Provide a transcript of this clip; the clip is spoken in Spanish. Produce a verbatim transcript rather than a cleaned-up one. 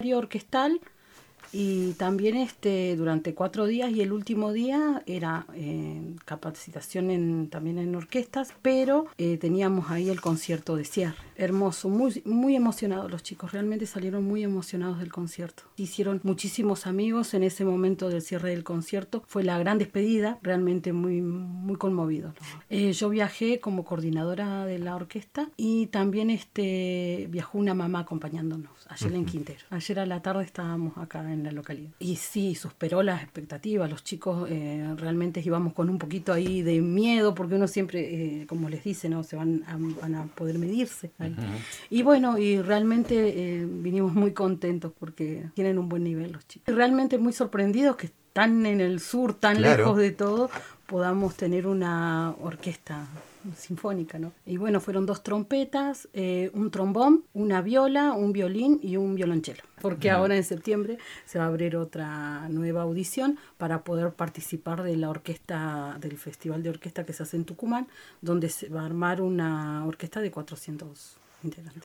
orquestal. Y también este durante cuatro días y el último día era eh, capacitación en, también en orquestas, pero eh, teníamos ahí el concierto de cierre. Hermoso, muy, muy emocionados los chicos, realmente salieron muy emocionados del concierto. Hicieron muchísimos amigos en ese momento del cierre del concierto, fue la gran despedida, realmente muy, muy conmovidos. Eh, yo viajé como coordinadora de la orquesta y también este viajó una mamá acompañándonos, Ayelen uh-huh. Quintero. Ayer a la tarde estábamos acá en la localidad. Y sí, superó las expectativas. Los chicos eh, realmente íbamos con un poquito ahí de miedo, porque uno siempre, eh, como les dice, no se van a, van a poder medirse. Uh-huh. Y bueno, y realmente eh, vinimos muy contentos porque tienen un buen nivel los chicos. Realmente muy sorprendidos que tan en el sur, tan claro. lejos de todo, podamos tener una orquesta sinfónica, ¿no? Y bueno, fueron dos trompetas, eh, un trombón, una viola, un violín y un violonchelo. Porque uh-huh. ahora en septiembre se va a abrir otra nueva audición para poder participar de la orquesta, del festival de orquesta que se hace en Tucumán, donde se va a armar una orquesta de cuatrocientos integrantes.